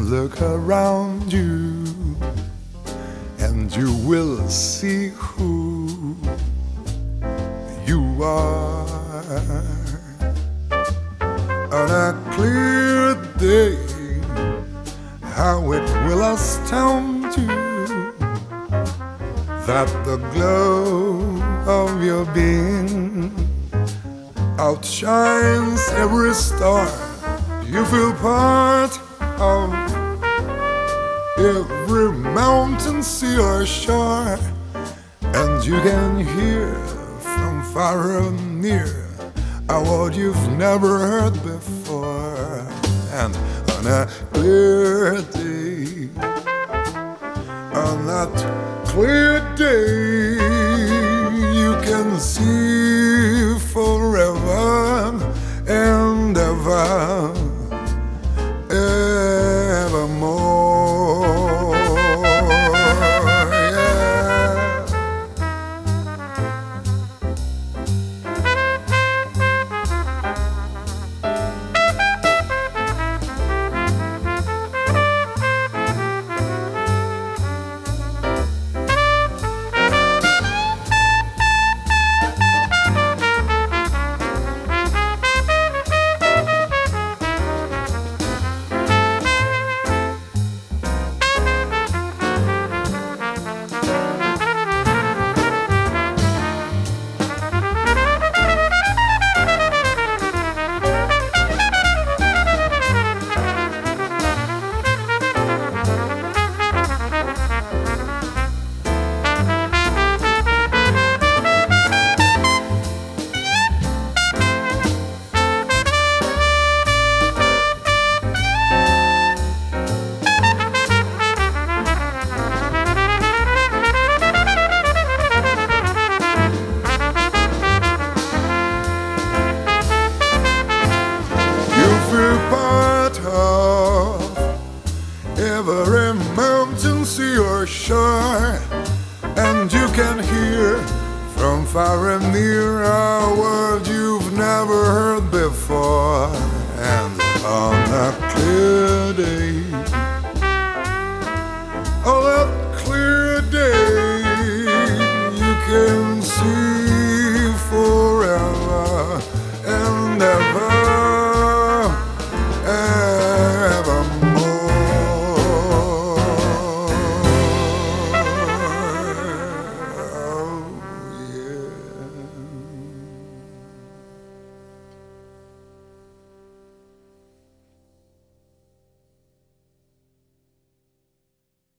look around you, and you will see who you are. On a clear day, how it will astound you that the glow of your being outshines every star. You feel part of every mountain, sea or shore, and you can hear from far and near a word you've never heard before. And on a clear day, on that clear day, you can see forever and ever, evermore. Every mountain, sea or shore, and you can hear from far and near a word you've never heard before. And on a clear day, oh, that clear